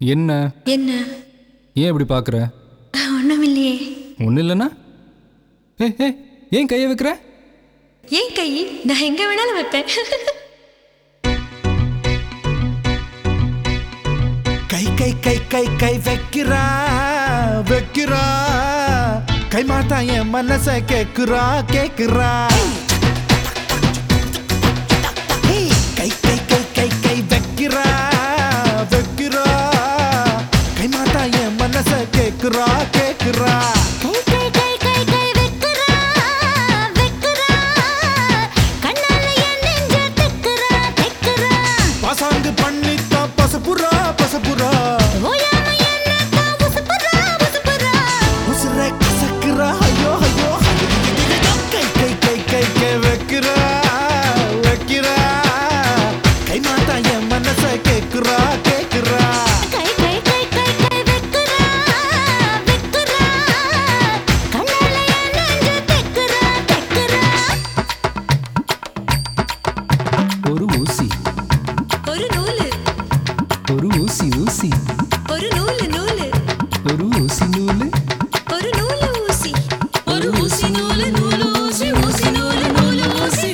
என்ன என்ன ஏன் இப்படி பார்க்குற? ஒன்றும் இல்லையே. ஒன்றும் இல்லைன்னா ஏன் கையை வைக்கிற? ஏன் கை நான் எங்கே வேணாலும் வைப்பேன். கை கை கை கை கை வைக்கிறா வைக்கிறா கை மாத்தா என் மனச கேக்குறா கேக்குறா. கை கை கை கை கை வைக்கிறா வைக்கிறா கை மாத்தா என் மனச கேக்குறா கேக்குறா. பசாங்கு பண்ணித்தா பசப்புரா பசப்புரா உசுரை கசக்குறா ஐயோ ஐயோ. கை கை கை கை கை வைக்கிறா வைக்கிறா கை மாத்தா என் மனச கேக்குறா கேக்குறா. ஒரு ஊசி ஒரு நூலு ஒரு ஊசி ஊசி ஒரு நூலு நூலு ஒரு ஊசி நூலு ஒரு நூலு ஊசி ஒரு ஊசி நூலு நூலு ஊசி ஊசி நூலு நூலு ஊசி.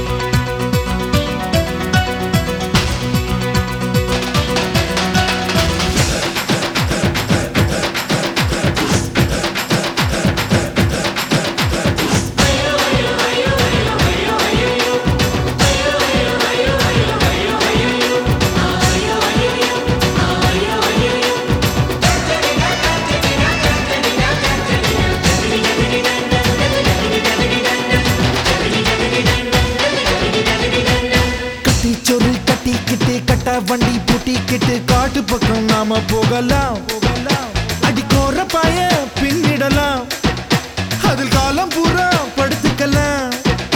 கட்டிச்சொரு கட்டிக்கிட்டு கட்ட வண்டி பூட்டிக்கிட்டு காட்டு பக்கம் நாம போகலாம் போகலாம். அடிக்கோர பாய பின்னிடலாம் அதில் காலம் பூரா படுத்துக்கலாம்.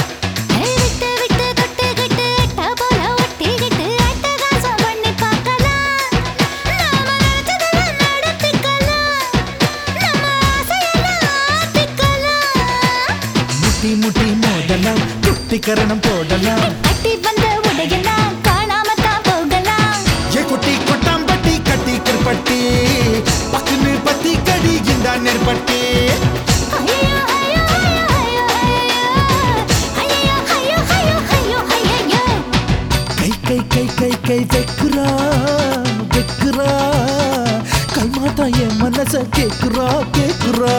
முட்டி முட்டி மோதலாம் குட்டிக்கரணம் போடலாம். ஏ குட்டி கொட்டாம்பட்டி கட்டி கிருப்பட்டி பக்குன்னு பத்தி கடி இந்த நெற்பட்டி. கை கை கை கை கை வைக்கிறா வைக்கிறா கை மாத்தா என் மனச கேக்குறா கேக்குறா.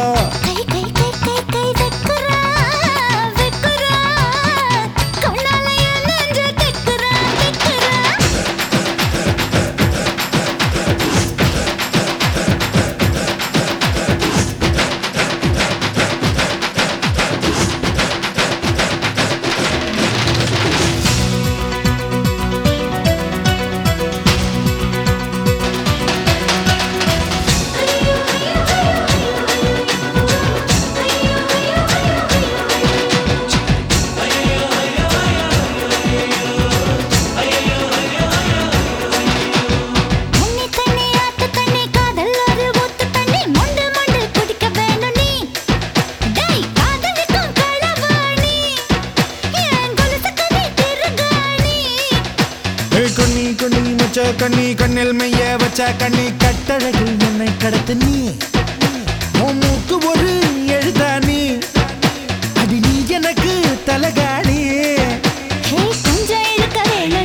கண்ணி கண்ணி மச்ச கண்ணி கண்ணில் மைய வச்ச கண்ணி கட்டழகு என்னை கடத்து நீ உன் மூக்கு ஒரு எழுதானி அடி நீ எனக்கு தலகாணி.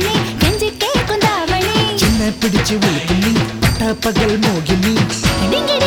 சின்ன பிடிச்சு உழுக்கு நீ பட்ட பகல் மோகினி